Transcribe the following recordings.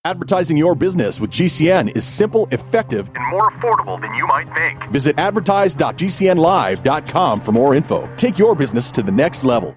Advertising your business with GCN is simple, effective, and more affordable than you might think. Visit advertise.gcnlive.com for more info. Take your business to the next level.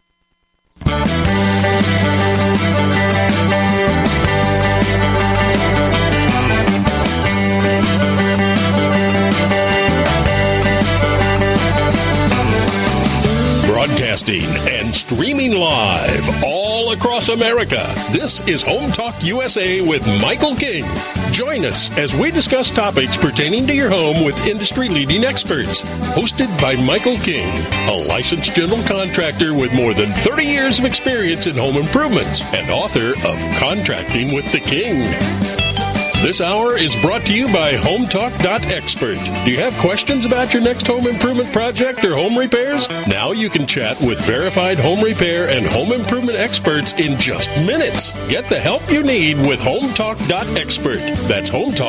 Broadcasting and streaming live all across America. This is Home Talk USA with Michael King. Join us as we discuss topics pertaining to your home with industry-leading experts. Hosted by Michael King, a licensed general contractor with more than 30 years of experience in home improvements and author of Contracting with the King. This hour is brought to you by HomeTalk.expert. Do you have questions about your next home improvement project or home repairs? Now you can chat with verified home repair and home improvement experts in just minutes. Get the help you need with HomeTalk.expert. That's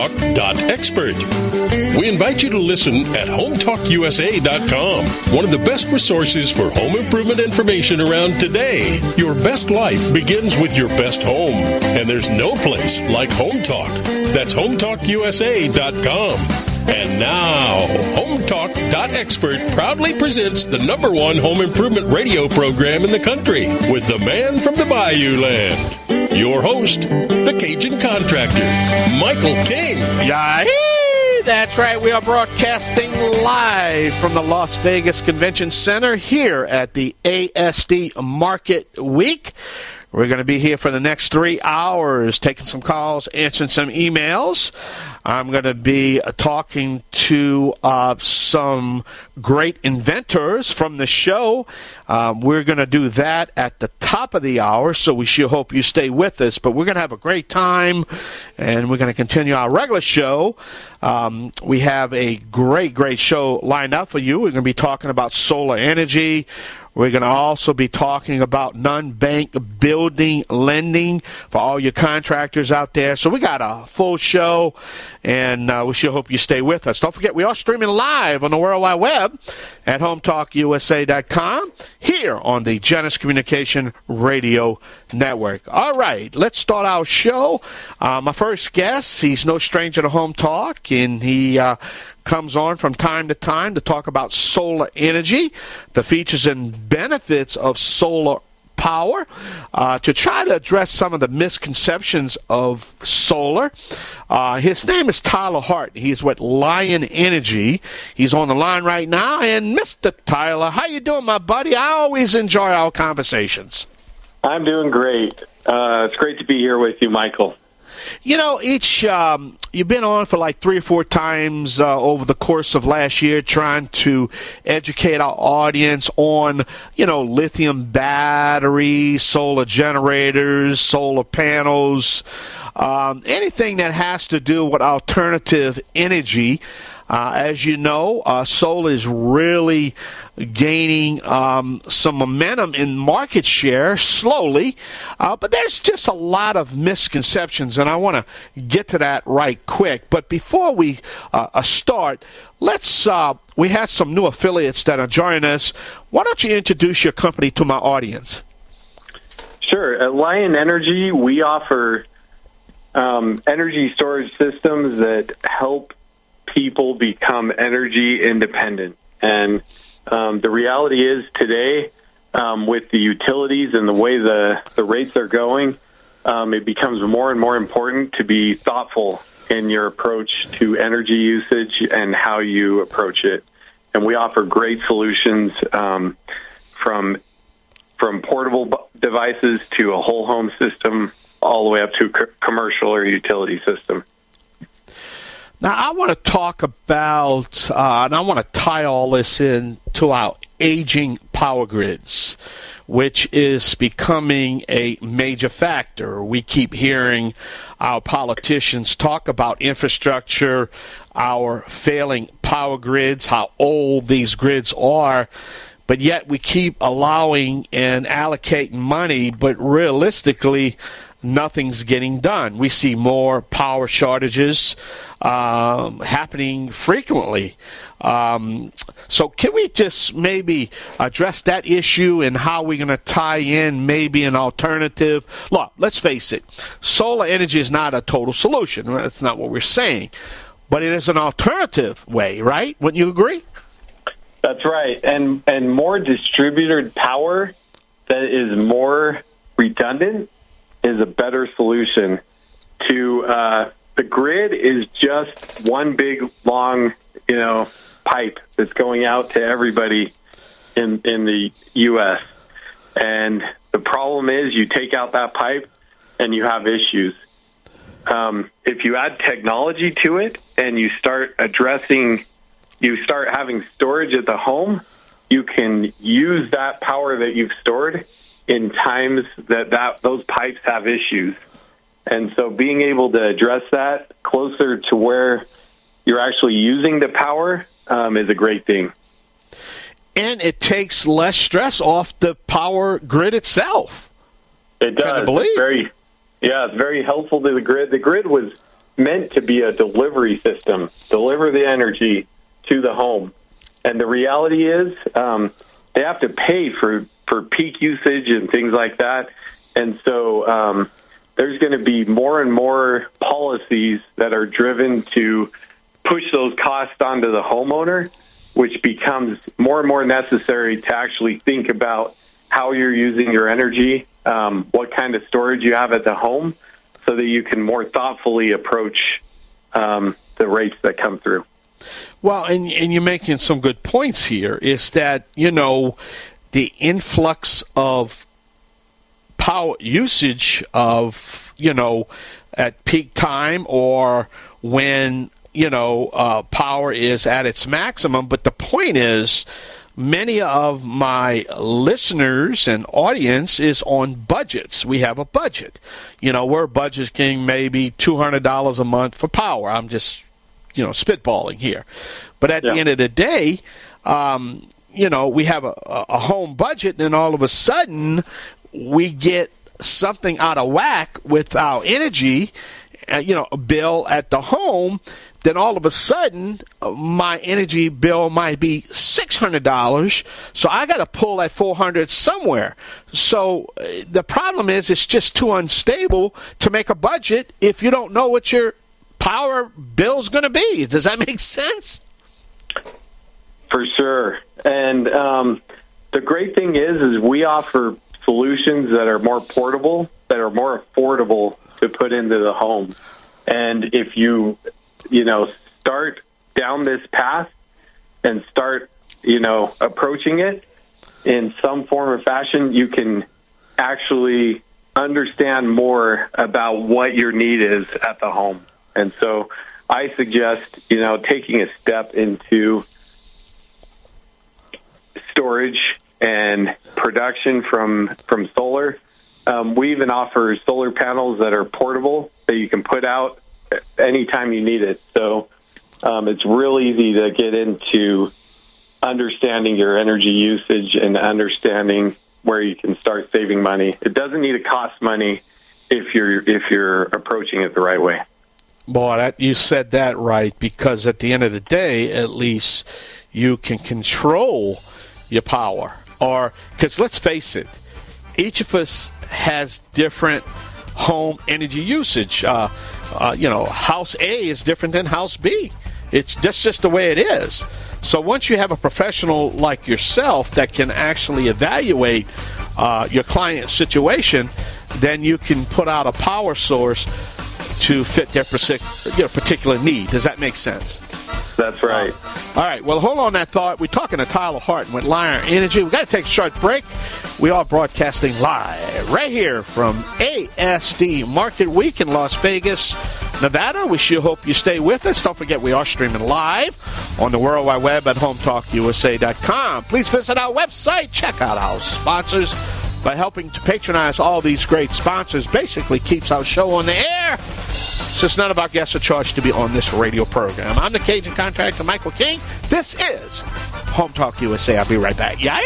HomeTalk.expert. We invite you to listen at HomeTalkUSA.com, one of the best resources for home improvement information around today. Your best life begins with your best home, and there's no place like Home Talk. That's HomeTalkUSA.com. And now, HomeTalk.expert proudly presents the #1 home improvement radio program in the country with the man from the Bayou Land. Your host, the Cajun Contractor, Michael King. Yahee! That's right. We are broadcasting live from the Las Vegas Convention Center here at the ASD Market Week. We're going to be here for the next 3 hours, taking some calls, answering some emails. I'm going to be talking to some great inventors from the show. We're going to do that at the top of the hour, so we sure hope you stay with us. But we're going to have a great time, and we're going to continue our regular show. We have a great show lined up for you. We're going to be talking about solar energy. We're going to also be talking about non-bank building lending for all your contractors out there. So we got a full show, and we sure hope you stay with us. Don't forget, we are streaming live on the World Wide Web at HomeTalkUSA.com here on the Genesis Communication Radio Network. All right, let's start our show. My first guest, he's no stranger to Home Talk, and he comes on from time to time to talk about solar energy, the features and benefits of solar power, to try to address some of the misconceptions of solar. His name is Tyler Hart. He's with Lion Energy. He's on the line right now. And Mr. Tyler, how you doing, my buddy? I always enjoy our conversations. I'm doing great. It's great to be here with you, Michael. You know, you've been on for like 3 or 4 times over the course of last year trying to educate our audience on, lithium batteries, solar generators, solar panels, anything that has to do with alternative energy. As you know, solar is really gaining some momentum in market share slowly, but there's just a lot of misconceptions, and I want to get to that right quick. But before we start, we have some new affiliates that are joining us. Why don't you introduce your company to my audience? Sure. At Lion Energy, we offer energy storage systems that help people become energy independent. And the reality is today, with the utilities and the way the rates are going, it becomes more and more important to be thoughtful in your approach to energy usage and how you approach it. And we offer great solutions from portable devices to a whole home system all the way up to commercial or utility system. Now, I want to talk about, and I want to tie all this into our aging power grids, which is becoming a major factor. We keep hearing our politicians talk about infrastructure, our failing power grids, how old these grids are, but yet we keep allowing and allocating money, but realistically, nothing's getting done. We see more power shortages happening frequently. So can we just maybe address that issue and how we're going to tie in maybe an alternative? Look, let's face it, solar energy is not a total solution. That's not what we're saying. But it is an alternative way, right? Wouldn't you agree? That's right. And more distributed power that is more redundant is a better solution to the grid is just one big long, pipe that's going out to everybody in the U.S. And the problem is you take out that pipe and you have issues. If you add technology to it and you start having storage at the home, you can use that power that you've stored in times that those pipes have issues. And so being able to address that closer to where you're actually using the power is a great thing. And it takes less stress off the power grid itself. It does. Can you believe? It's very helpful to the grid. The grid was meant to be a delivery system, deliver the energy to the home. And the reality is they have to pay for peak usage and things like that. And so there's going to be more and more policies that are driven to push those costs onto the homeowner, which becomes more and more necessary to actually think about how you're using your energy, what kind of storage you have at the home, so that you can more thoughtfully approach the rates that come through. Well, and you're making some good points here, is that, the influx of power usage of, at peak time or when, power is at its maximum. But the point is, many of my listeners and audience is on budgets. We have a budget. We're budgeting maybe $200 a month for power. I'm just, spitballing here. But at the end of the day, we have a home budget, and all of a sudden we get something out of whack with our energy, a bill at the home. Then all of a sudden, my energy bill might be $600, so I got to pull that $400 somewhere. So the problem is it's just too unstable to make a budget if you don't know what your power bill's going to be. Does that make sense? For sure. And the great thing is we offer solutions that are more portable, that are more affordable to put into the home. And if you start down this path and start, approaching it in some form or fashion, you can actually understand more about what your need is at the home. And so I suggest, taking a step into storage and production from solar. We even offer solar panels that are portable that you can put out anytime you need it. So it's real easy to get into understanding your energy usage and understanding where you can start saving money. It doesn't need to cost money if you're approaching it the right way. Boy, you said that right, because at the end of the day, at least you can control your power. Or, because let's face it, each of us has different home energy usage. House A is different than House B. It's just the way it is. So once you have a professional like yourself that can actually evaluate your client's situation, then you can put out a power source to fit their particular need. Does that make sense? That's right. All right. Well, hold on that thought. We're talking to Tyler Harton with Lion Energy. We've got to take a short break. We are broadcasting live right here from ASD Market Week in Las Vegas, Nevada. We sure hope you stay with us. Don't forget, we are streaming live on the World Wide Web at HometalkUSA.com. Please visit our website. Check out our sponsors. By helping to patronize all these great sponsors, basically keeps our show on the air, since none of our guests are charged to be on this radio program. I'm the Cajun contractor, Michael King. This is Home Talk USA. I'll be right back. Yay!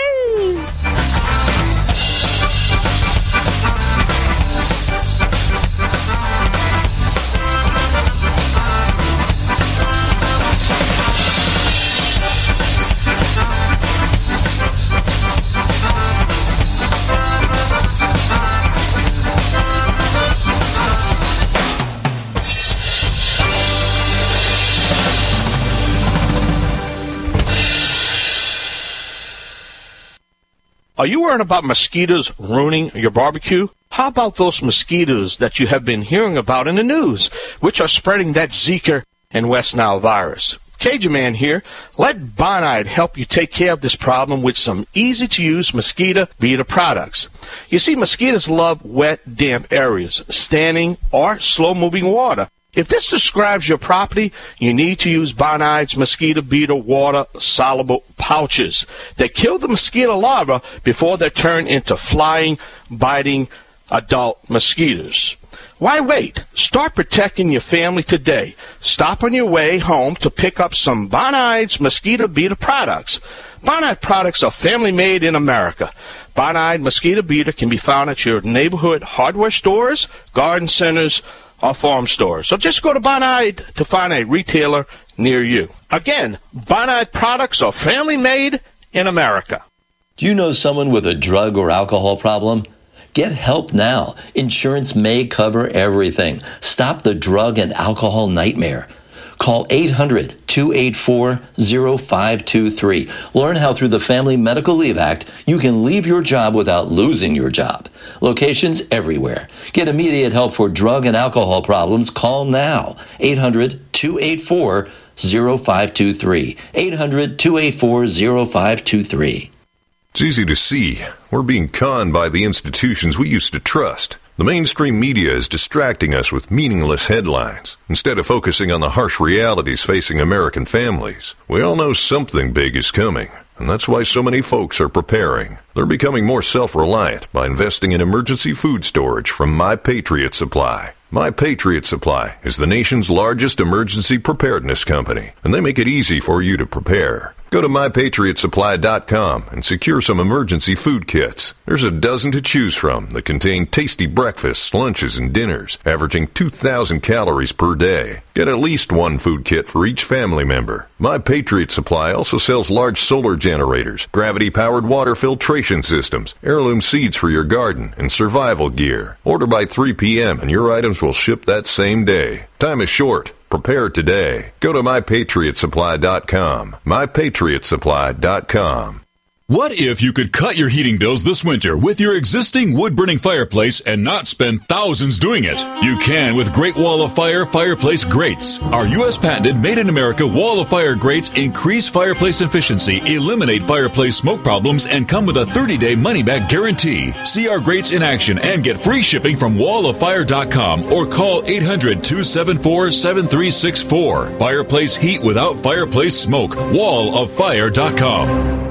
Are you worried about mosquitoes ruining your barbecue? How about those mosquitoes that you have been hearing about in the news, which are spreading that Zika and West Nile virus? Cajun Man here. Let Bonide help you take care of this problem with some easy-to-use mosquito beater products. You see, mosquitoes love wet, damp areas, standing or slow-moving water. If this describes your property, you need to use Bonide's mosquito beater water-soluble pouches that kill the mosquito larvae before they turn into flying, biting adult mosquitoes. Why wait? Start protecting your family today. Stop on your way home to pick up some Bonide's mosquito beater products. Bonide products are family-made in America. Bonide mosquito beater can be found at your neighborhood hardware stores, garden centers, or farm stores. So just go to Bonide to find a retailer near you. Again, Bonide products are family-made in America. Do you know someone with a drug or alcohol problem? Get help now. Insurance may cover everything. Stop the drug and alcohol nightmare. Call 800-284-0523. Learn how through the Family Medical Leave Act, you can leave your job without losing your job. Locations everywhere. Get immediate help for drug and alcohol problems. Call now. 800-284-0523. 800-284-0523. It's easy to see. We're being conned by the institutions we used to trust. The mainstream media is distracting us with meaningless headlines, instead of focusing on the harsh realities facing American families. We all know something big is coming, and that's why so many folks are preparing. They're becoming more self-reliant by investing in emergency food storage from My Patriot Supply. My Patriot Supply is the nation's largest emergency preparedness company, and they make it easy for you to prepare. Go to MyPatriotSupply.com and secure some emergency food kits. There's a dozen to choose from that contain tasty breakfasts, lunches, and dinners, averaging 2,000 calories per day. Get at least one food kit for each family member. My Patriot Supply also sells large solar generators, gravity-powered water filtration systems, heirloom seeds for your garden, and survival gear. Order by 3 p.m. and your items will ship that same day. Time is short. Prepare today. Go to MyPatriotSupply.com. MyPatriotSupply.com. What if you could cut your heating bills this winter with your existing wood-burning fireplace and not spend thousands doing it? You can with Great Wall of Fire fireplace grates. Our U.S. patented made-in-America Wall of Fire grates increase fireplace efficiency, eliminate fireplace smoke problems, and come with a 30-day money-back guarantee. See our grates in action and get free shipping from walloffire.com or call 800-274-7364. Fireplace heat without fireplace smoke. walloffire.com.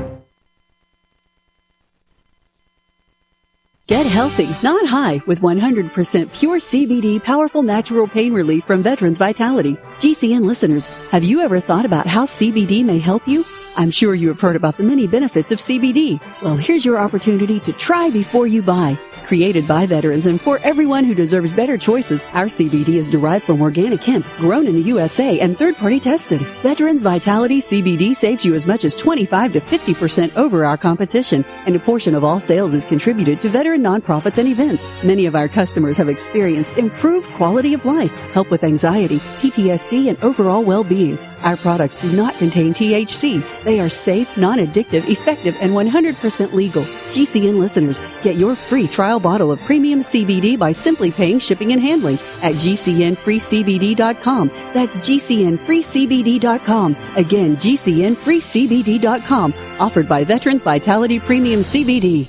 Get healthy, not high, with 100% pure CBD powerful natural pain relief from Veterans Vitality. GCN listeners, have you ever thought about how CBD may help you? I'm sure you have heard about the many benefits of CBD. Well, here's your opportunity to try before you buy. Created by veterans and for everyone who deserves better choices, our CBD is derived from organic hemp, grown in the USA and third-party tested. Veterans Vitality CBD saves you as much as 25 to 50% over our competition, and a portion of all sales is contributed to veteran nonprofits and events. Many of our customers have experienced improved quality of life, help with anxiety, PTSD, and overall well-being. Our products do not contain THC. They are safe, non-addictive, effective, and 100% legal. GCN listeners, get your free trial bottle of premium CBD by simply paying shipping and handling at GCNFreeCBD.com. That's GCNFreeCBD.com. Again, GCNFreeCBD.com. Offered by Veterans Vitality Premium CBD.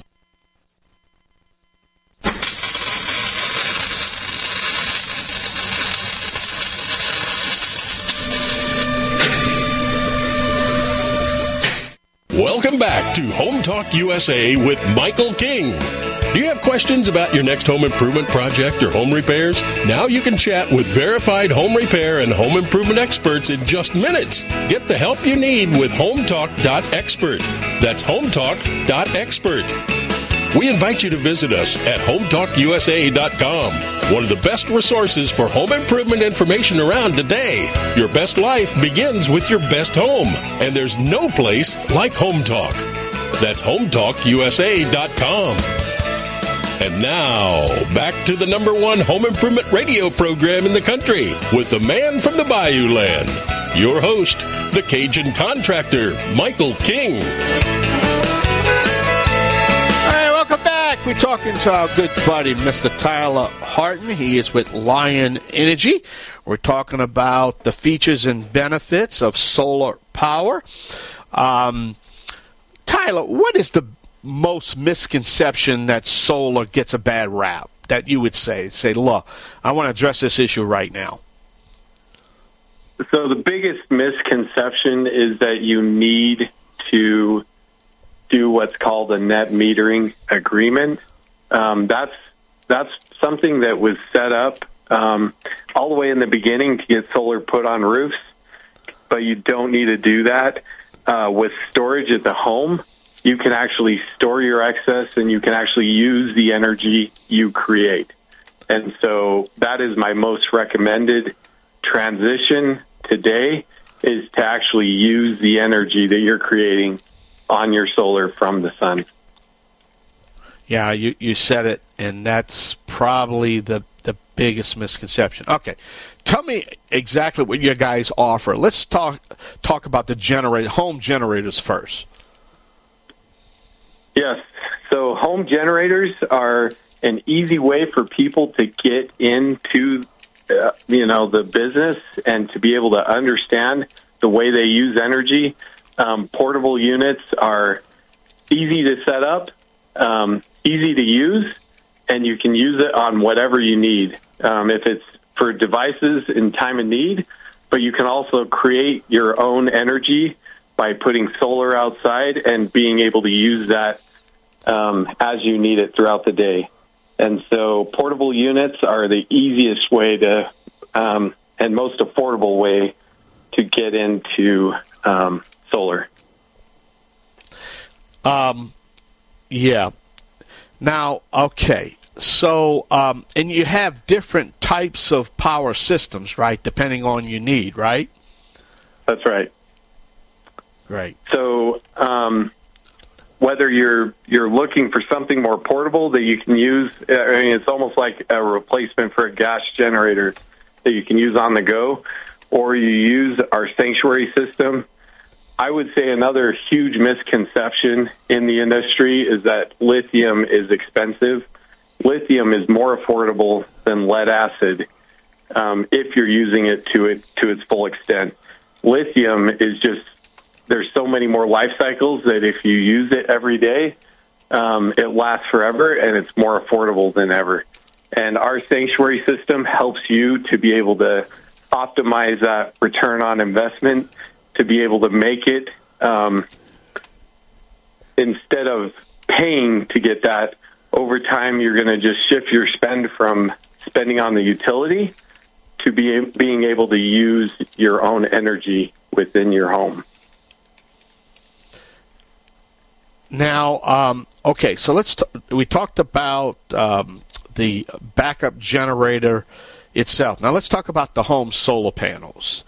Welcome back to Home Talk USA with Michael King. Do you have questions about your next home improvement project or home repairs? Now you can chat with verified home repair and home improvement experts in just minutes. Get the help you need with HomeTalk.expert. That's HomeTalk.expert. We invite you to visit us at HomeTalkUSA.com, one of the best resources for home improvement information around today. Your best life begins with your best home, and there's no place like Home Talk. That's HomeTalkUSA.com. And now, back to the #1 home improvement radio program in the country with the man from the Bayou Land, your host, the Cajun contractor, Michael King. We're talking to our good buddy, Mr. Tyler Harton. He is with Lion Energy. We're talking about the features and benefits of solar power. Tyler, what is the most misconception that solar gets a bad rap that you would say, look, I want to address this issue right now? So the biggest misconception is that you need to do what's called a net metering agreement. That's something that was set up all the way in the beginning to get solar put on roofs, but you don't need to do that. With storage at the home, you can actually store your excess and you can actually use the energy you create. And so that is my most recommended transition today, is to actually use the energy that you're creating on your solar from the sun. Yeah, you said it, and that's probably the biggest misconception. Okay, tell me exactly what you guys offer. Let's talk about the home generators first. Yes, so home generators are an easy way for people to get into the business and to be able to understand the way they use energy. Portable units are easy to set up, easy to use, and you can use it on whatever you need. If it's for devices in time of need, but you can also create your own energy by putting solar outside and being able to use that as you need it throughout the day. And so portable units are the easiest way to and most affordable way to get into solar. Yeah. Now, okay. So, and you have different types of power systems, right, depending on your need, right? That's right. Right. So, whether you're looking for something more portable that you can use, I mean, it's almost like a replacement for a gas generator that you can use on the go, or you use our Sanctuary system. I would say another huge misconception in the industry is that lithium is expensive. Lithium is more affordable than lead acid if you're using it to its full extent. Lithium is just, there's so many more life cycles that if you use it every day, it lasts forever and it's more affordable than ever. And our Sanctuary system helps you to be able to optimize that return on investment, to be able to make it, instead of paying to get that, over time you're going to just shift your spend from spending on the utility to being able to use your own energy within your home. Now, okay, so we talked about the backup generator itself. Now let's talk about the home solar panels.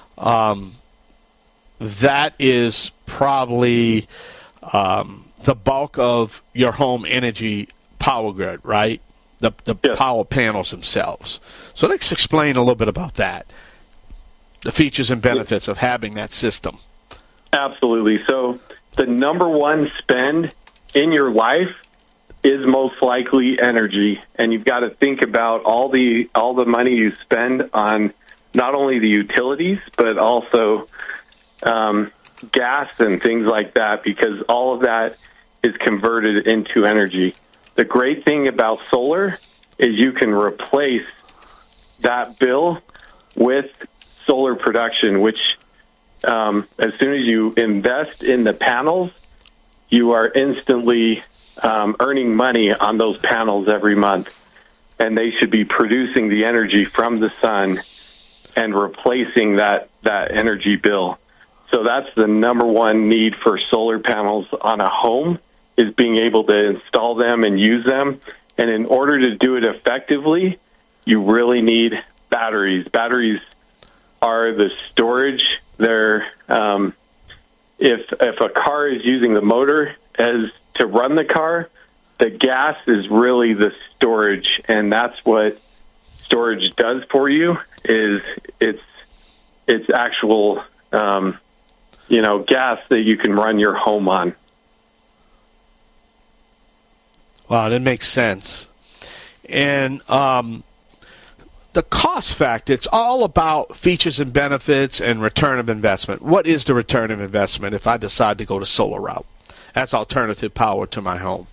That is probably the bulk of your home energy power grid, right? The Yes. power panels themselves. So let's explain a little bit about that, the features and benefits of having that system. Absolutely. So the number one spend in your life is most likely energy, and you've got to think about all the money you spend on not only the utilities but also gas and things like that, because all of that is converted into energy. The great thing about solar is you can replace that bill with solar production, which as soon as you invest in the panels, you are instantly earning money on those panels every month. And they should be producing the energy from the sun and replacing that energy bill. So that's the number one need for solar panels on a home, is being able to install them and use them. And in order to do it effectively, you really need batteries. Batteries are the storage. They're if a car is using the motor as to run the car, the gas is really the storage, and that's what storage does for you. Is it's actual gas that you can run your home on. Wow, that makes sense. And the cost factor, it's all about features and benefits and return of investment. What is the return of investment if I decide to go the solar route as alternative power to my home?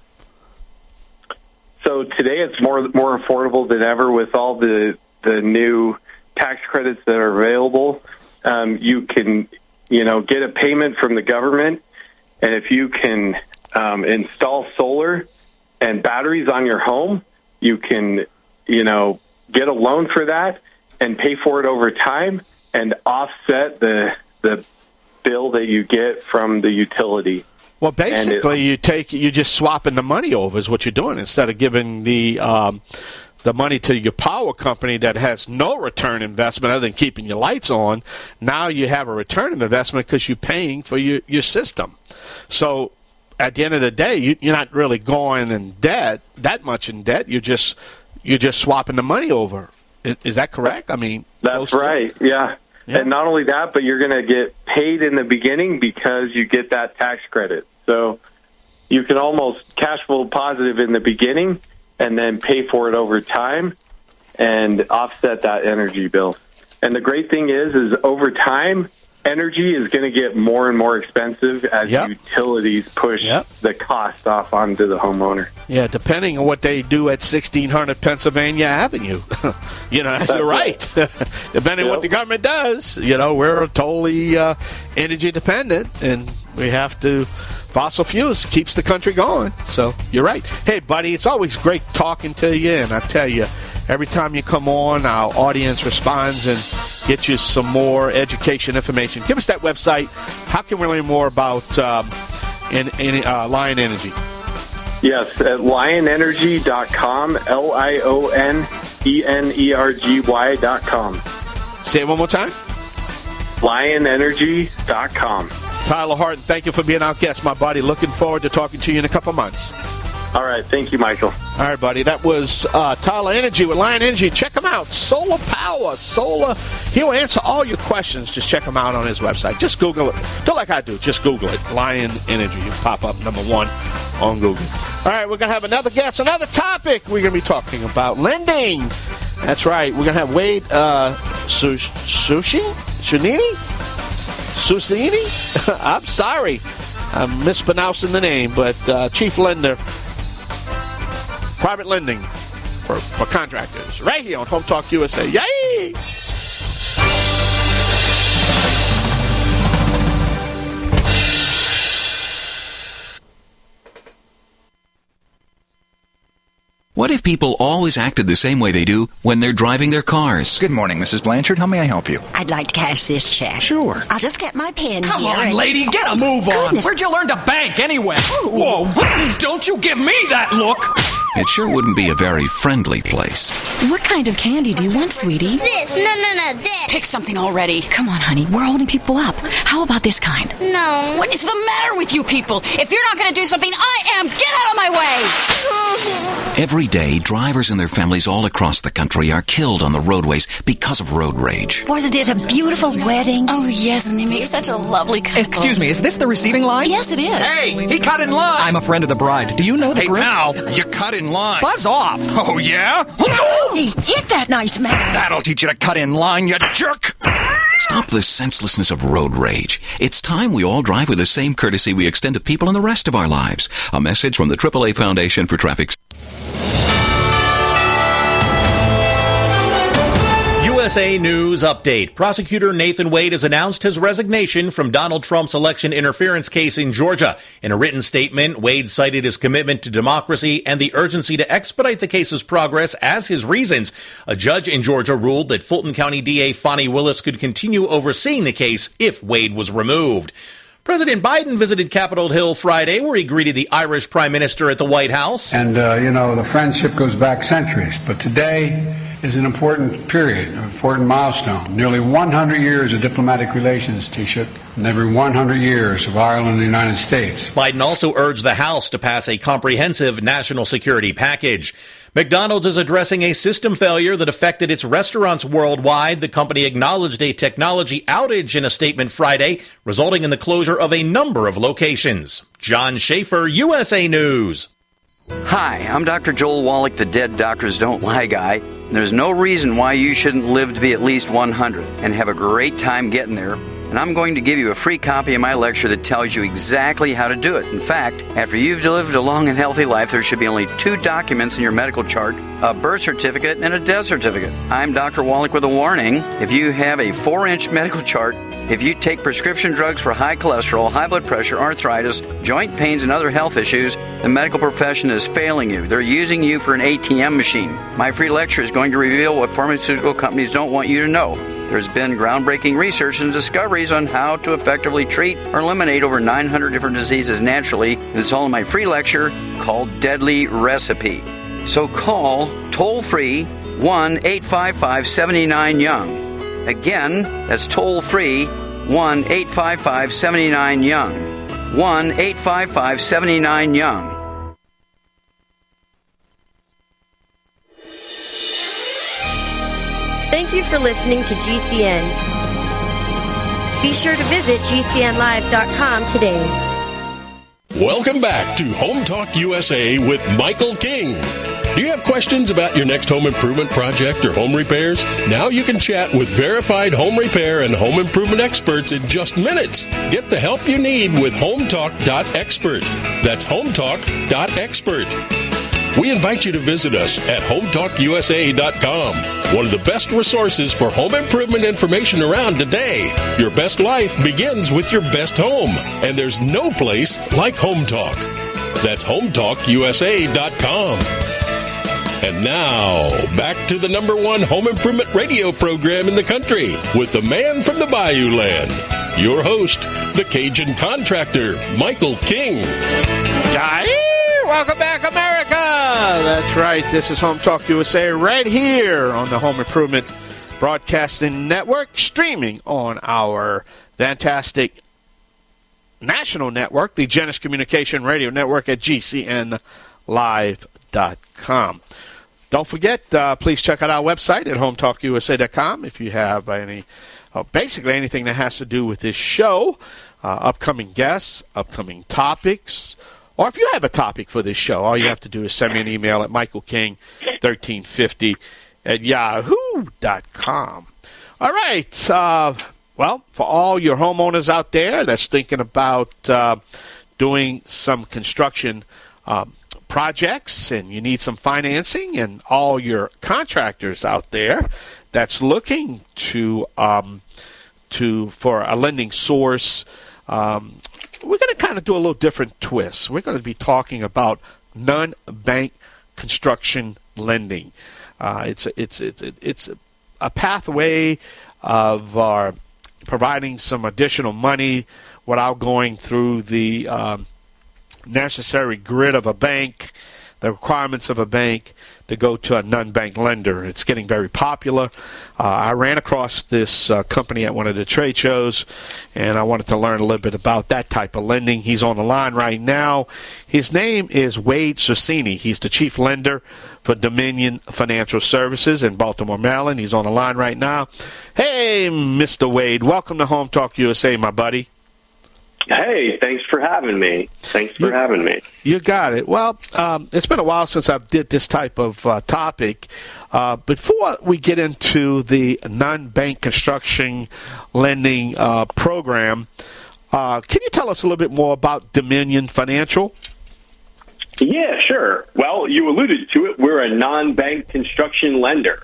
So today it's more affordable than ever with all the new tax credits that are available. You can, get a payment from the government, and if you can install solar and batteries on your home, you can, get a loan for that and pay for it over time and offset the bill that you get from the utility. Well, basically, you're just swapping the money over is what you're doing instead of giving the money to your power company that has no return investment other than keeping your lights on. Now you have a return of investment because you're paying for your system. So at the end of the day, you're not really going in debt, that much in debt. You're just swapping the money over. Is that correct? I mean, that's right. Yeah. And not only that, but you're going to get paid in the beginning because you get that tax credit. So you can almost cash flow positive in the beginning and then pay for it over time and offset that energy bill. And the great thing is over time, energy is going to get more and more expensive as utilities push the cost off onto the homeowner. Yeah, depending on what they do at 1600 Pennsylvania Avenue. You're right. Depending on what the government does, we're totally energy dependent, and we have to. Fossil fuels keeps the country going. So you're right. Hey, buddy, it's always great talking to you, and I tell you, every time you come on, our audience responds and get you some more education information. Give us that website. How can we learn more about Lion Energy? Yes, at lionenergy.com, LIONENERGY.com. Say it one more time. lionenergy.com. Tyler Horton, thank you for being our guest, my buddy. Looking forward to talking to you in a couple months. All right. Thank you, Michael. All right, buddy. That was Tyler Energy with Lion Energy. Check him out. Solar power. Solar. He'll answer all your questions. Just check him out on his website. Just Google it. Do like I do. Just Google it. Lion Energy. You'll pop up #1 on Google. All right. We're going to have another guest, another topic. We're going to be talking about lending. That's right. We're going to have Wade Susini? I'm sorry. I'm mispronouncing the name, but Chief Lender, private lending for contractors, right here on Home Talk USA. Yay! What if people always acted the same way they do when they're driving their cars? Good morning, Mrs. Blanchard. How may I help you? I'd like to cash this check. Sure. I'll just get my pen Come here. on, lady, get a move on. Where'd you learn to bank anyway? Ooh. Whoa, don't you give me that look. It sure wouldn't be a very friendly place. What kind of candy do you want, sweetie? This. No, this. Pick something already. Come on, honey. We're holding people up. How about this kind? No. What is the matter with you people? If you're not going to do something, I am. Get out of my way. Every day, drivers and their families all across the country are killed on the roadways because of road rage. Wasn't it a beautiful wedding? Oh, yes, and they make such a lovely couple. Excuse me, is this the receiving line? Yes, it is. Hey, he cut in line. I'm a friend of the bride. Do you know the groom? Now, you cut in line. Buzz off. Oh, yeah? He hit that nice man. That'll teach you to cut in line, you jerk. Stop the senselessness of road rage. It's time we all drive with the same courtesy we extend to people in the rest of our lives. A message from the AAA Foundation for Traffic. USA News Update. Prosecutor Nathan Wade has announced his resignation from Donald Trump's election interference case in Georgia. In a written statement, Wade cited his commitment to democracy and the urgency to expedite the case's progress as his reasons. A judge in Georgia ruled that Fulton County DA Fonnie Willis could continue overseeing the case if Wade was removed. President Biden visited Capitol Hill Friday, where he greeted the Irish Prime Minister at the White House. And, the friendship goes back centuries, but today is an important period, an important milestone. Nearly 100 years of diplomatic relations, Taoiseach, and every 100 years of Ireland and the United States. Biden also urged the House to pass a comprehensive national security package. McDonald's is addressing a system failure that affected its restaurants worldwide. The company acknowledged a technology outage in a statement Friday, resulting in the closure of a number of locations. John Schaefer, USA News. Hi, I'm Dr. Joel Wallach, the Dead Doctors Don't Lie guy. There's no reason why you shouldn't live to be at least 100 and have a great time getting there. And I'm going to give you a free copy of my lecture that tells you exactly how to do it. In fact, after you've lived a long and healthy life, there should be only 2 documents in your medical chart, a birth certificate and a death certificate. I'm Dr. Wallach with a warning. If you have a 4-inch medical chart, if you take prescription drugs for high cholesterol, high blood pressure, arthritis, joint pains, and other health issues, the medical profession is failing you. They're using you for an ATM machine. My free lecture is going to reveal what pharmaceutical companies don't want you to know. There's been groundbreaking research and discoveries on how to effectively treat or eliminate over 900 different diseases naturally, and it's all in my free lecture called Deadly Recipe. So call toll-free 1-855-79-YOUNG. Again, that's toll-free 1-855-79-YOUNG. 1-855-79-YOUNG. Thank you for listening to GCN. Be sure to visit GCNlive.com today. Welcome back to Home Talk USA with Michael King. Do you have questions about your next home improvement project or home repairs? Now you can chat with verified home repair and home improvement experts in just minutes. Get the help you need with HomeTalk.expert. That's HomeTalk.expert. We invite you to visit us at HomeTalkUSA.com, one of the best resources for home improvement information around today. Your best life begins with your best home, and there's no place like Home Talk. That's HomeTalkUSA.com. And now, back to the #1 home improvement radio program in the country with the man from the Bayou Land, your host, the Cajun contractor, Michael King. Welcome back, America! That's right. This is Home Talk USA right here on the Home Improvement Broadcasting Network, streaming on our fantastic national network, the Genesis Communication Radio Network at GCNlive.com. Don't forget, please check out our website at HomeTalkUSA.com if you have basically anything that has to do with this show, upcoming guests, upcoming topics, or if you have a topic for this show, all you have to do is send me an email at michaelking1350@yahoo.com. All right. Well, for all your homeowners out there that's thinking about doing some construction projects and you need some financing, and all your contractors out there that's looking for a lending source, we're going to kind of do a little different twist. We're going to be talking about non-bank construction lending. It's a pathway of providing some additional money without going through the necessary grid of a bank, the requirements of a bank, to go to a non-bank lender. It's getting very popular. I ran across this company at one of the trade shows, and I wanted to learn a little bit about that type of lending. He's on the line right now. His name is Wade Cersini. He's the chief lender for Dominion Financial Services in Baltimore, Maryland. He's on the line right now. Hey, Mr. Wade, welcome to Home Talk USA, my buddy. Hey, thanks for having me. You got it. Well, it's been a while since I did this type of topic. Before we get into the non-bank construction lending program, can you tell us a little bit more about Dominion Financial? Yeah, sure. Well, you alluded to it. We're a non-bank construction lender.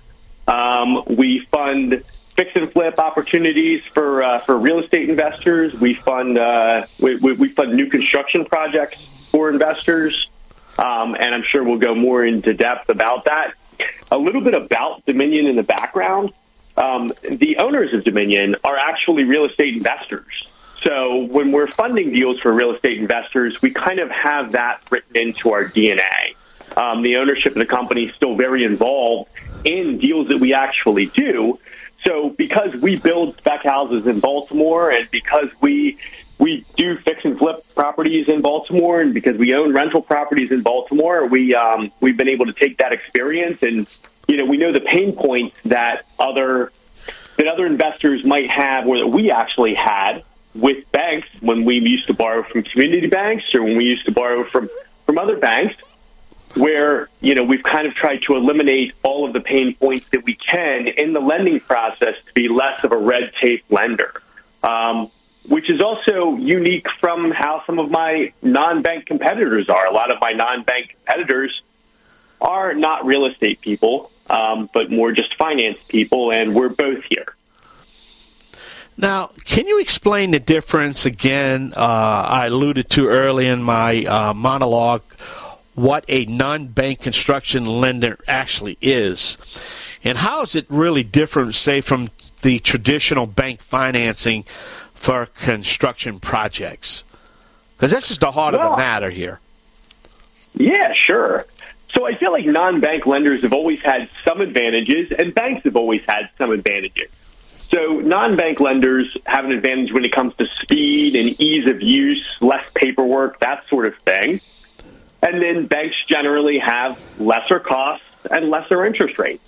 We fund fix and flip opportunities for real estate investors. We fund we fund new construction projects for investors, and I'm sure we'll go more into depth about that. A little bit about Dominion in the background. The owners of Dominion are actually real estate investors. So when we're funding deals for real estate investors, we kind of have that written into our DNA. The ownership of the company is still very involved in deals that we actually do. So because we build spec houses in Baltimore, and because we do fix and flip properties in Baltimore, and because we own rental properties in Baltimore, we've been able to take that experience, and we know the pain points that other investors might have, or that we actually had with banks when we used to borrow from community banks, or when we used to borrow from other banks. where, we've kind of tried to eliminate all of the pain points that we can in the lending process to be less of a red tape lender, which is also unique from how some of my non-bank competitors are. A lot of my non-bank competitors are not real estate people, but more just finance people, and we're both here. Now, can you explain the difference again? I alluded to early in my monologue what a non-bank construction lender actually is, and how is it really different, say, from the traditional bank financing for construction projects? Because this is the heart of the matter here. Yeah, sure. So I feel like non-bank lenders have always had some advantages, and banks have always had some advantages. So non-bank lenders have an advantage when it comes to speed and ease of use, less paperwork, that sort of thing. And then banks generally have lesser costs and lesser interest rates.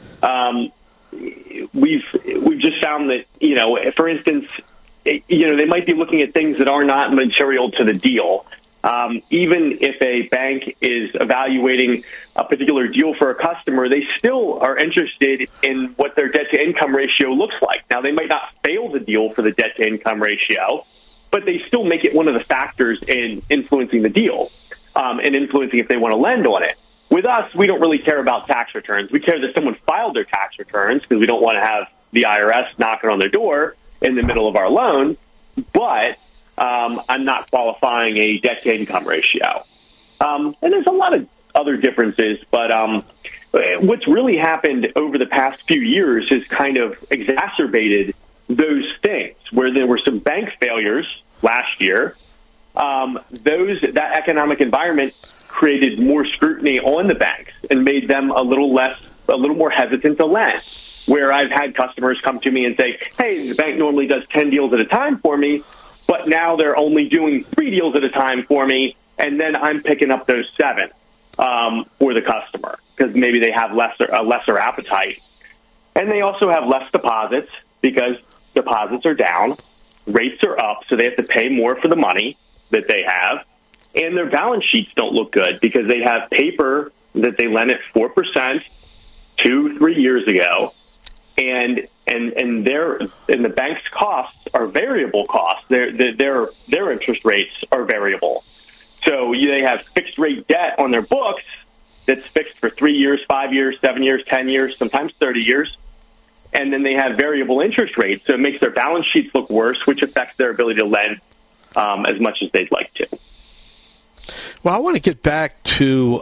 We've just found that, for instance, they might be looking at things that are not material to the deal. Even if a bank is evaluating a particular deal for a customer, they still are interested in what their debt-to-income ratio looks like. Now, they might not fail the deal for the debt-to-income ratio, but they still make it one of the factors in influencing the deal and influencing if they want to lend on it. With us, we don't really care about tax returns. We care that someone filed their tax returns because we don't want to have the IRS knocking on their door in the middle of our loan, but I'm not qualifying a debt-to-income ratio. And there's a lot of other differences, but what's really happened over the past few years has kind of exacerbated those things, where there were some bank failures last year. That economic environment created more scrutiny on the banks and made them a little more hesitant to lend. Where I've had customers come to me and say, hey, the bank normally does 10 deals at a time for me, but now they're only doing 3 deals at a time for me, and then I'm picking up those 7 for the customer because maybe they have a lesser appetite. And they also have less deposits because deposits are down, rates are up, so they have to pay more for the money that they have, and their balance sheets don't look good because they have paper that they lent at 4% 2-3 years ago, and the bank's costs are variable costs. Their interest rates are variable. So they have fixed rate debt on their books that's fixed for 3 years, 5 years, 7 years, 10 years, sometimes 30 years. And then they have variable interest rates. So it makes their balance sheets look worse, which affects their ability to lend as much as they'd like to. Well, I want to get back to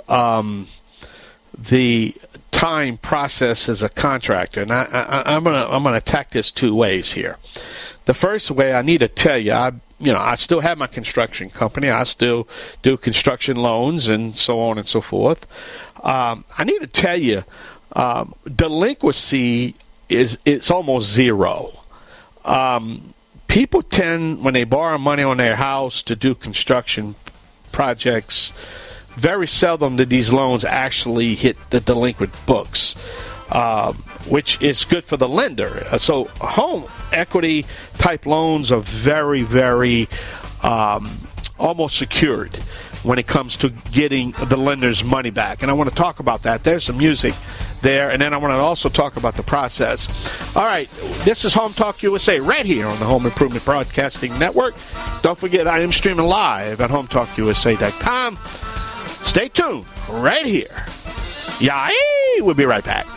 the time process as a contractor, and I'm gonna attack this 2 ways here. The first way, I need to tell you, I still have my construction company. I still do construction loans and so on and so forth. I need to tell you, delinquency it's almost zero. People tend, when they borrow money on their house to do construction projects, very seldom do these loans actually hit the delinquent books, which is good for the lender. So home equity type loans are very, very almost secured when it comes to getting the lender's money back. And I want to talk about that. There's some music there, and then I want to also talk about the process. All right, this is Home Talk USA right here on the Home Improvement Broadcasting Network. Don't forget, I am streaming live at HomeTalkUSA.com. Stay tuned right here. Yeah, we'll be right back.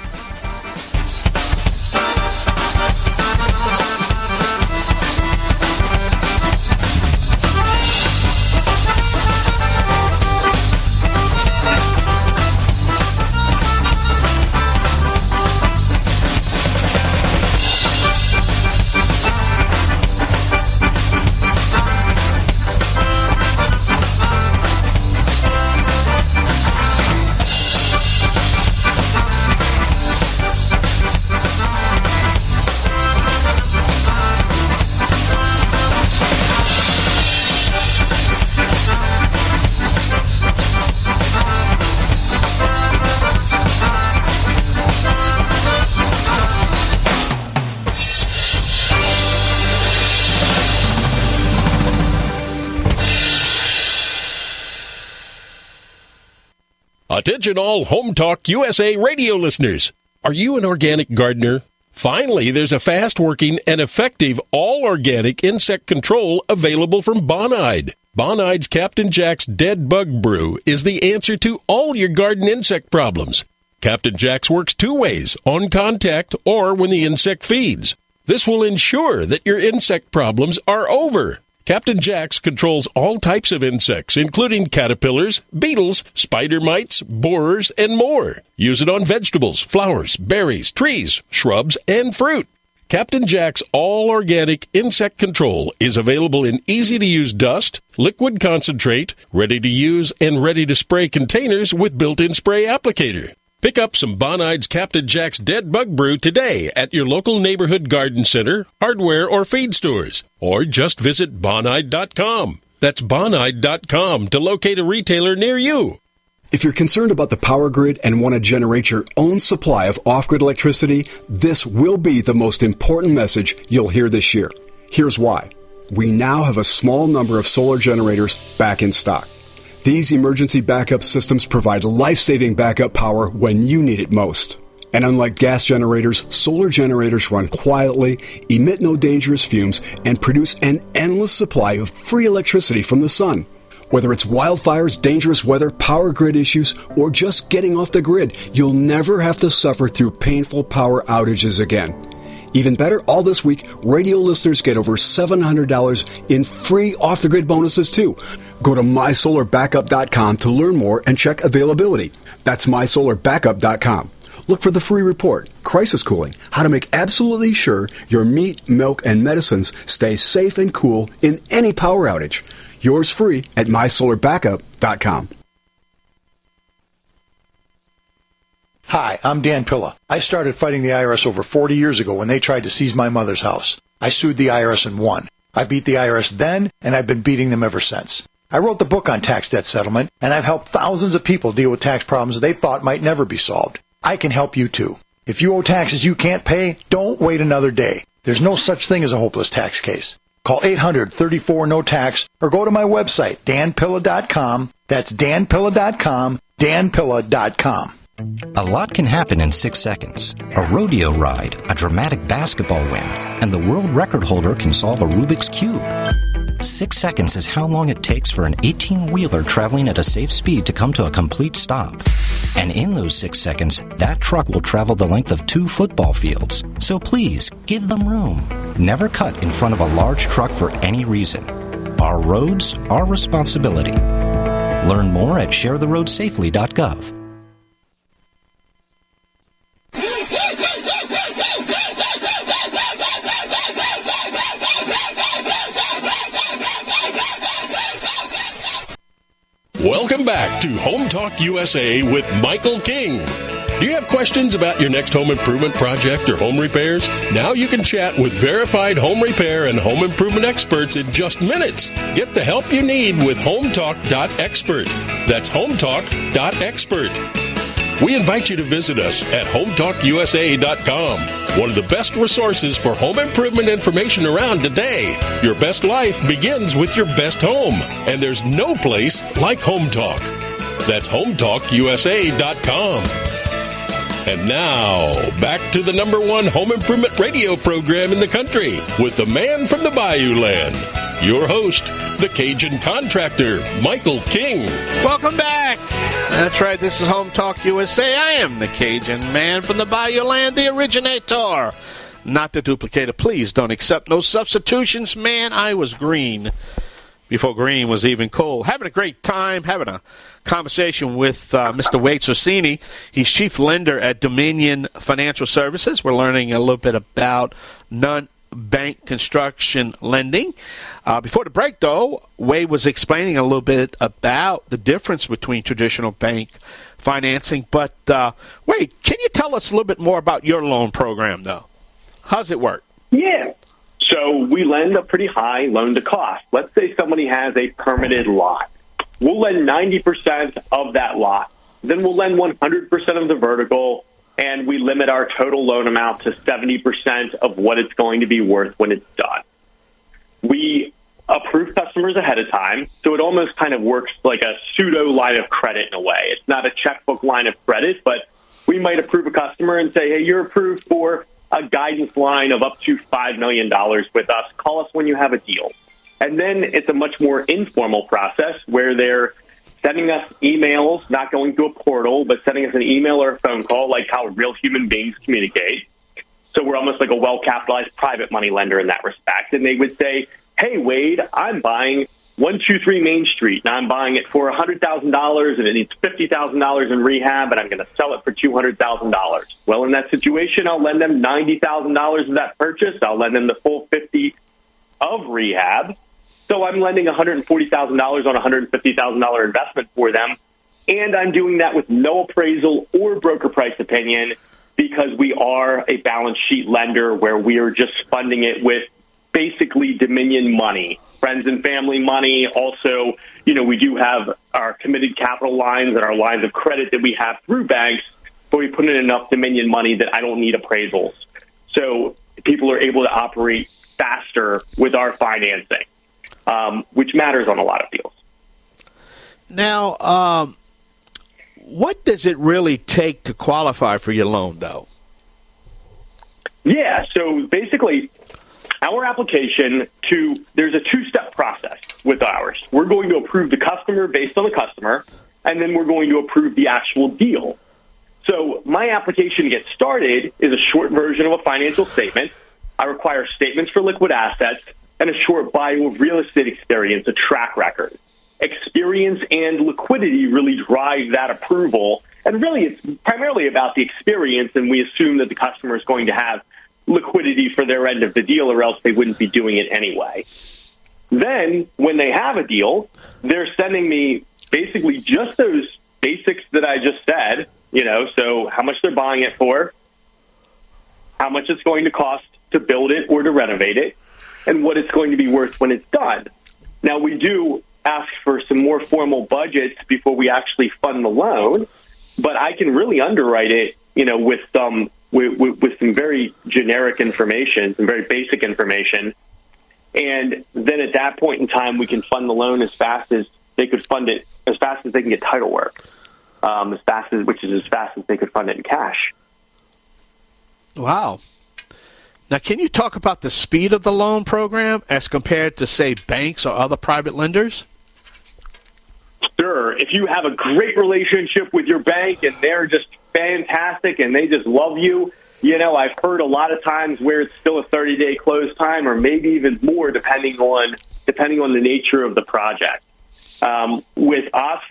Attention all Home Talk USA radio listeners. Are you an organic gardener? Finally, there's a fast-working and effective all-organic insect control available from Bonide. Bonide's Captain Jack's Dead Bug Brew is the answer to all your garden insect problems. Captain Jack's works two ways, on contact or when the insect feeds. This will ensure that your insect problems are over. Captain Jack's controls all types of insects, including caterpillars, beetles, spider mites, borers, and more. Use it on vegetables, flowers, berries, trees, shrubs, and fruit. Captain Jack's all-organic insect control is available in easy-to-use dust, liquid concentrate, ready-to-use and ready-to-spray containers with built-in spray applicator. Pick up some Bonide's Captain Jack's Dead Bug Brew today at your local neighborhood garden center, hardware, or feed stores. Or just visit Bonide.com. That's Bonide.com to locate a retailer near you. If you're concerned about the power grid and want to generate your own supply of off-grid electricity, this will be the most important message you'll hear this year. Here's why. We now have a small number of solar generators back in stock. These emergency backup systems provide life-saving backup power when you need it most. And unlike gas generators, solar generators run quietly, emit no dangerous fumes, and produce an endless supply of free electricity from the sun. Whether it's wildfires, dangerous weather, power grid issues, or just getting off the grid, you'll never have to suffer through painful power outages again. Even better, all this week, radio listeners get over $700 in free off-the-grid bonuses, too. Go to mysolarbackup.com to learn more and check availability. That's mysolarbackup.com. Look for the free report, Crisis Cooling, how to make absolutely sure your meat, milk, and medicines stay safe and cool in any power outage. Yours free at mysolarbackup.com. Hi, I'm Dan Pilla. I started fighting the IRS over 40 years ago when they tried to seize my mother's house. I sued the IRS and won. I beat the IRS then, and I've been beating them ever since. I wrote the book on tax debt settlement, and I've helped thousands of people deal with tax problems they thought might never be solved. I can help you too. If you owe taxes you can't pay, don't wait another day. There's no such thing as a hopeless tax case. Call 800-34-NO-TAX or go to my website, danpilla.com. That's danpilla.com, danpilla.com. A lot can happen in 6 seconds. A rodeo ride, a dramatic basketball win, and the world record holder can solve a Rubik's Cube. 6 seconds is how long it takes for an 18-wheeler traveling at a safe speed to come to a complete stop. And in those 6 seconds, that truck will travel the length of 2 football fields. So please, give them room. Never cut in front of a large truck for any reason. Our roads, our responsibility. Learn more at sharetheroadsafely.gov. Welcome back to Home Talk USA with Michael King. Do you have questions about your next home improvement project or home repairs? Now you can chat with verified home repair and home improvement experts in just minutes. Get the help you need with HomeTalk.expert. That's HomeTalk.expert. We invite you to visit us at HomeTalkUSA.com, one of the best resources for home improvement information around today. Your best life begins with your best home, and there's no place like Home Talk. That's HomeTalkUSA.com. And now, back to the #1 home improvement radio program in the country with the man from the Bayou Land, your host, the Cajun contractor, Michael King. Welcome back. That's right. This is Home Talk USA. I am the Cajun man from the Bayou Land, the originator, not the duplicator. Please don't accept no substitutions. Man, I was green before green was even cool. Having a great time, having a conversation with Mr. Wade Sorsini. He's chief lender at Dominion Financial Services. We're learning a little bit about non-bank construction lending. Before the break, though, Wade was explaining a little bit about the difference between traditional bank financing. But, Wade, can you tell us a little bit more about your loan program, though? How's it work? Yeah. So we lend a pretty high loan to cost. Let's say somebody has a permitted lot. We'll lend 90% of that lot. Then we'll lend 100% of the vertical, and we limit our total loan amount to 70% of what it's going to be worth when it's done. We approve customers ahead of time, so it almost kind of works like a pseudo line of credit in a way. It's not a checkbook line of credit, but we might approve a customer and say, hey, you're approved for a guidance line of up to $5 million with us. Call us when you have a deal. And then it's a much more informal process where they're sending us emails, not going to a portal, but sending us an email or a phone call like how real human beings communicate. So we're almost like a well-capitalized private money lender in that respect. And they would say, hey, Wade, I'm buying 123 Main Street, and I'm buying it for $100,000, and it needs $50,000 in rehab, and I'm going to sell it for $200,000. Well, in that situation, I'll lend them $90,000 of that purchase. I'll lend them the full $50,000 of rehab. So I'm lending $140,000 on a $150,000 investment for them, and I'm doing that with no appraisal or broker price opinion because we are a balance sheet lender where we are just funding it with basically Dominion money, friends and family money. Also, we do have our committed capital lines and our lines of credit that we have through banks, but we put in enough Dominion money that I don't need appraisals. So people are able to operate faster with our financing, which matters on a lot of deals. Now, what does it really take to qualify for your loan, though? Yeah, so basically, our application there's a two-step process with ours. We're going to approve the customer based on the customer, and then we're going to approve the actual deal. So my application to get started is a short version of a financial statement. I require statements for liquid assets and a short bio of real estate experience, a track record. Experience and liquidity really drive that approval, and really it's primarily about the experience, and we assume that the customer is going to have liquidity for their end of the deal, or else they wouldn't be doing it anyway. Then, when they have a deal, they're sending me basically just those basics that I just said, so how much they're buying it for, how much it's going to cost to build it or to renovate it, and what it's going to be worth when it's done. Now, we do ask for some more formal budgets before we actually fund the loan, but I can really underwrite it, with some very generic information, some very basic information. And then at that point in time, we can fund the loan as fast as they could fund it, as fast as they can get title work, which is as fast as they could fund it in cash. Wow. Now, can you talk about the speed of the loan program as compared to, say, banks or other private lenders? Sure. If you have a great relationship with your bank and they're just fantastic and they just love you, I've heard a lot of times where it's still a 30-day close time or maybe even more depending on the nature of the project. With us,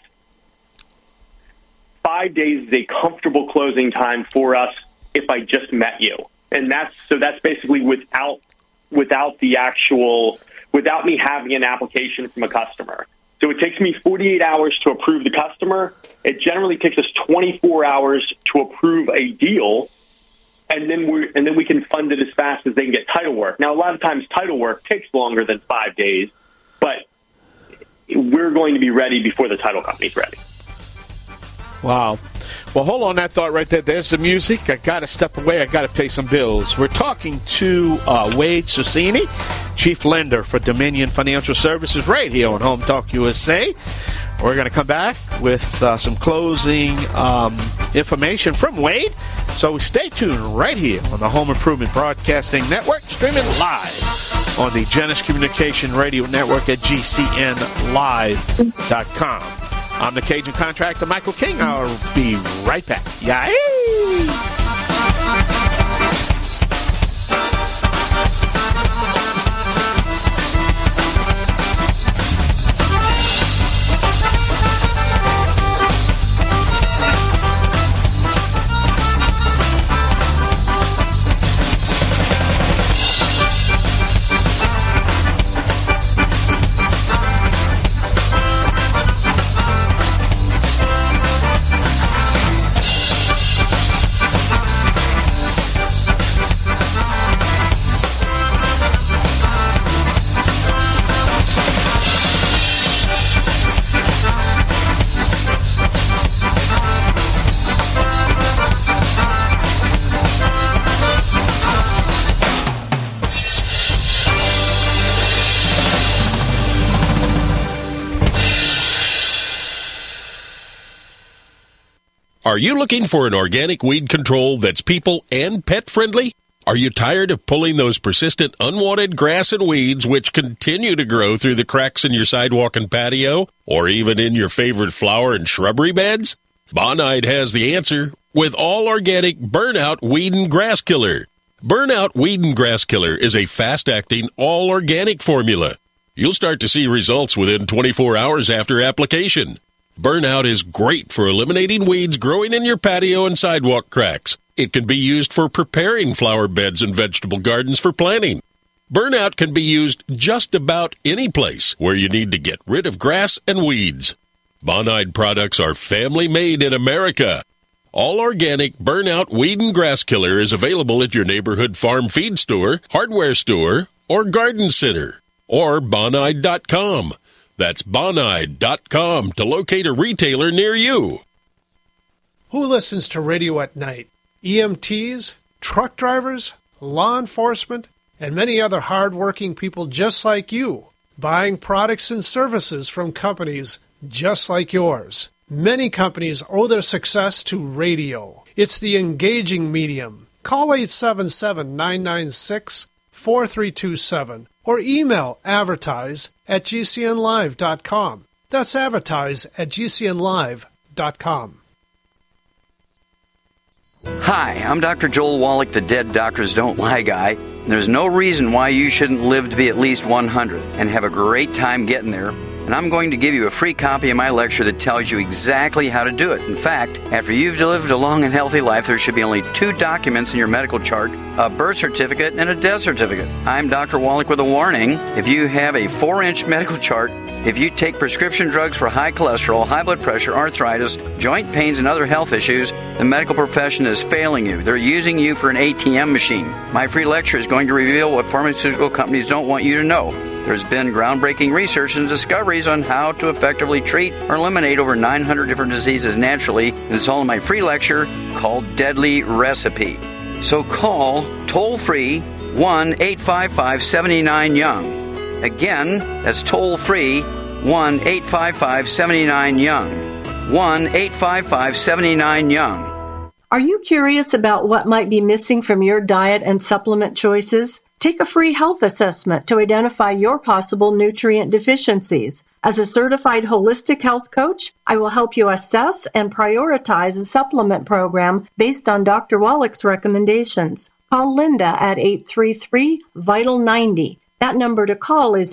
5 days is a comfortable closing time for us if I just met you. And that's basically without me having an application from a customer. So it takes me 48 hours to approve the customer. It generally takes us 24 hours to approve a deal, and then we can fund it as fast as they can get title work. Now, a lot of times title work takes longer than 5 days, but we're going to be ready before the title company's ready. Wow. Well, hold on that thought right there. There's the music. I got to step away. I got to pay some bills. We're talking to Wade Susini, Chief Lender for Dominion Financial Services, right here on Home Talk USA. We're going to come back with some closing information from Wade. So stay tuned right here on the Home Improvement Broadcasting Network, streaming live on the Genesis Communication Radio Network at GCNlive.com. I'm the Cajun contractor, Michael King. I'll be right back. Yay! Are you looking for an organic weed control that's people and pet friendly? Are you tired of pulling those persistent unwanted grass and weeds which continue to grow through the cracks in your sidewalk and patio, or even in your favorite flower and shrubbery beds? Bonide has the answer with all organic Burnout Weed and Grass Killer. Burnout Weed and Grass Killer is a fast-acting, all-organic formula. You'll start to see results within 24 hours after application. Burnout is great for eliminating weeds growing in your patio and sidewalk cracks. It can be used for preparing flower beds and vegetable gardens for planting. Burnout can be used just about any place where you need to get rid of grass and weeds. Bonide products are family-made in America. All organic Burnout Weed and Grass Killer is available at your neighborhood farm feed store, hardware store, or garden center, or Bonide.com. That's Bonide.com to locate a retailer near you. Who listens to radio at night? EMTs, truck drivers, law enforcement, and many other hard-working people just like you, buying products and services from companies just like yours. Many companies owe their success to radio. It's the engaging medium. Call 877-996-4327 or email advertise@gcnlive.com. That's advertise@gcnlive.com. Hi, I'm Dr. Joel Wallach, the Dead Doctors Don't Lie guy. And there's no reason why you shouldn't live to be at least 100 and have a great time getting there. And I'm going to give you a free copy of my lecture that tells you exactly how to do it. In fact, after you've lived a long and healthy life, there should be only 2 documents in your medical chart, a birth certificate and a death certificate. I'm Dr. Wallach with a warning. If you have a 4-inch medical chart, if you take prescription drugs for high cholesterol, high blood pressure, arthritis, joint pains, and other health issues, the medical profession is failing you. They're using you for an ATM machine. My free lecture is going to reveal what pharmaceutical companies don't want you to know. There's been groundbreaking research and discoveries on how to effectively treat or eliminate over 900 different diseases naturally, and it's all in my free lecture called Deadly Recipe. So call toll-free 1-855-79-YOUNG. Again, that's toll-free 1-855-79-YOUNG. 1-855-79-YOUNG. Are you curious about what might be missing from your diet and supplement choices? Take a free health assessment to identify your possible nutrient deficiencies. As a certified holistic health coach, I will help you assess and prioritize a supplement program based on Dr. Wallach's recommendations. Call Linda at 833-VITAL-90. That number to call is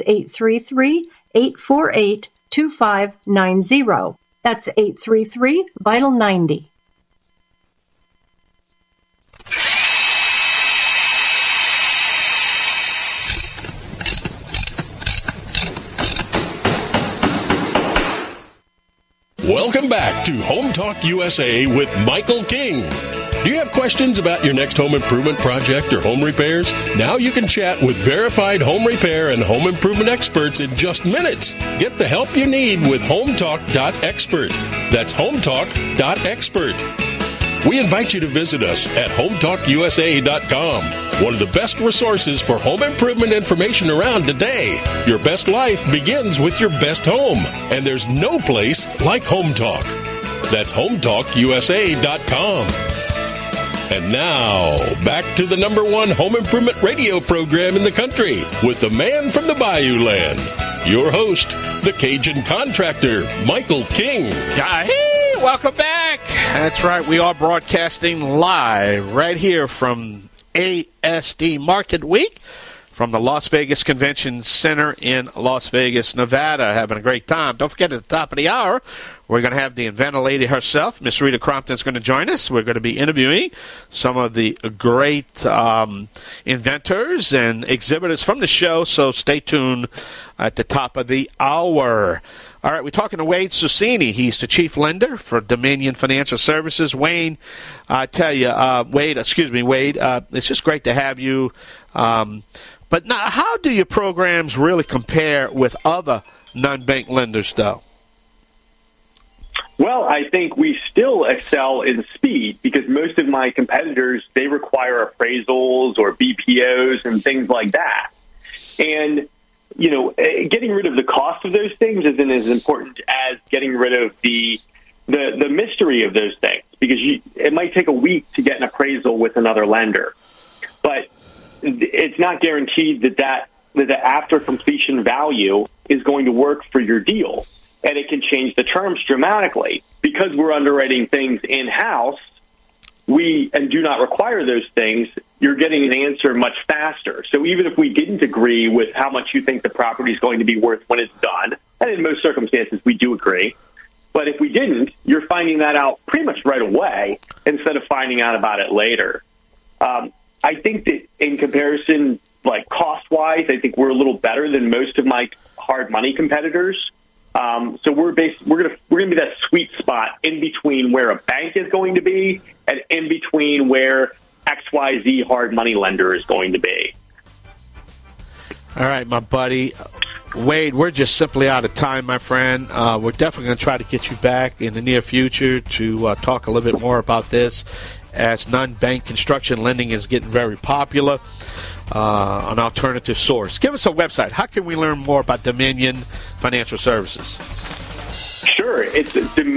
833-848-2590. That's 833-VITAL-90. Welcome back to Home Talk USA with Michael King. Do you have questions about your next home improvement project or home repairs? Now you can chat with verified home repair and home improvement experts in just minutes. Get the help you need with HomeTalk.expert. That's HomeTalk.expert. We invite you to visit us at HomeTalkUSA.com, one of the best resources for home improvement information around today. Your best life begins with your best home, and there's no place like Home Talk. That's HomeTalkUSA.com. And now, back to the #1 home improvement radio program in the country with the man from the Bayou Land, your host, the Cajun contractor, Michael King. Hey, welcome back. That's right. We are broadcasting live right here from ASD Market Week from the Las Vegas Convention Center in Las Vegas, Nevada. Having a great time. Don't forget, at the top of the hour, we're going to have the inventor lady herself, Miss Rita Crompton, is going to join us. We're going to be interviewing some of the great inventors and exhibitors from the show, so stay tuned at the top of the hour. All right, we're talking to Wade Susini. He's the chief lender for Dominion Financial Services. Wade, I tell you, Wade, it's just great to have you. But now, how do your programs really compare with other non-bank lenders, though? Well, I think we still excel in speed because most of my competitors, they require appraisals or BPOs and things like that. And, you know, getting rid of the cost of those things isn't as important as getting rid of the mystery of those things. because it might take a week to get an appraisal with another lender. But it's not guaranteed that the after completion value is going to work for your deal. And it can change the terms dramatically. Because we're underwriting things in-house, and do not require those things, you're getting an answer much faster. So even if we didn't agree with how much you think the property is going to be worth when it's done, and in most circumstances we do agree, but if we didn't, you're finding that out pretty much right away instead of finding out about it later. I think that in comparison, like cost-wise, I think we're a little better than most of my hard money competitors. So we're going to be that sweet spot in between where a bank is going to be and in between where XYZ hard money lender is going to be. All right, my buddy. Wade, we're just simply out of time, my friend. We're definitely going to try to get you back in the near future to talk a little bit more about this, as non-bank construction lending is getting very popular, an alternative source. Give us a website. How can we learn more about Dominion Financial Services? Sure. It's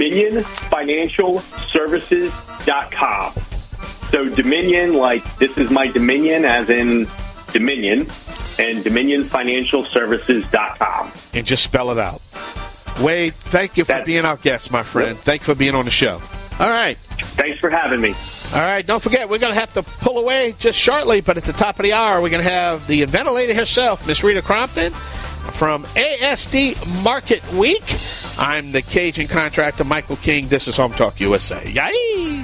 DominionFinancialServices.com. So Dominion, like this is my Dominion, as in Dominion, and DominionFinancialServices.com. And just spell it out. Wade, thank you for being our guest, my friend. Thank you for being on the show. All right. Thanks for having me. All right, don't forget, we're going to have to pull away just shortly, but at the top of the hour, we're going to have the inventor lady herself, Miss Rita Crompton, from ASD Market Week. I'm the Cajun contractor, Michael King. This is Home Talk USA. Yay!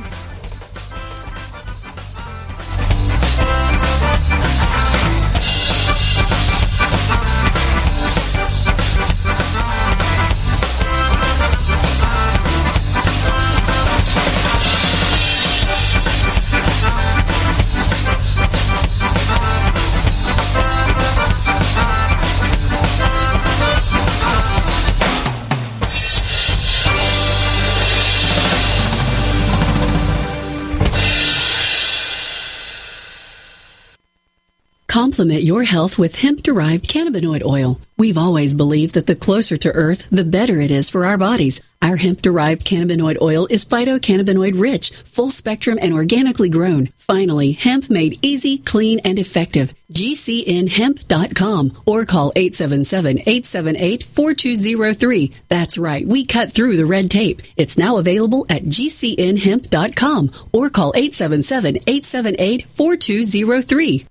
Complement your health with hemp-derived cannabinoid oil. We've always believed that the closer to Earth, the better it is for our bodies. Our hemp-derived cannabinoid oil is phytocannabinoid-rich, full-spectrum, and organically grown. Finally, hemp made easy, clean, and effective. GCNhemp.com or call 877-878-4203. That's right, we cut through the red tape. It's now available at GCNhemp.com or call 877-878-4203.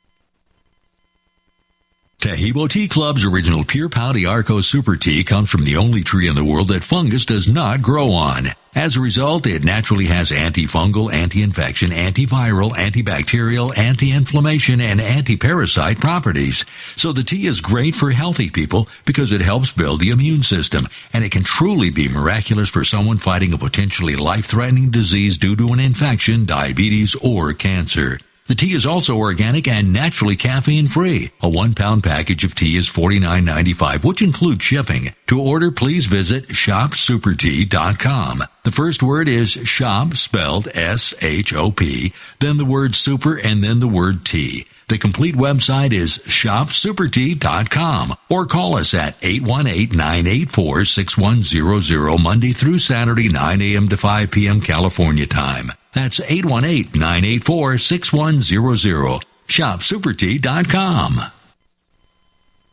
Taheebo Tea Club's original Pure Pau Arco Super Tea comes from the only tree in the world that fungus does not grow on. As a result, it naturally has antifungal, anti-infection, antiviral, antibacterial, anti-inflammation, and anti-parasite properties. So the tea is great for healthy people because it helps build the immune system, and it can truly be miraculous for someone fighting a potentially life-threatening disease due to an infection, diabetes, or cancer. The tea is also organic and naturally caffeine-free. A 1-pound package of tea is $49.95, which includes shipping. To order, please visit shopsupertea.com. The first word is shop, spelled S-H-O-P, then the word super, and then the word tea. The complete website is shopsupertea.com or call us at 818-984-6100 Monday through Saturday, 9 a.m. to 5 p.m. California time. That's 818-984-6100. Shopsupertea.com.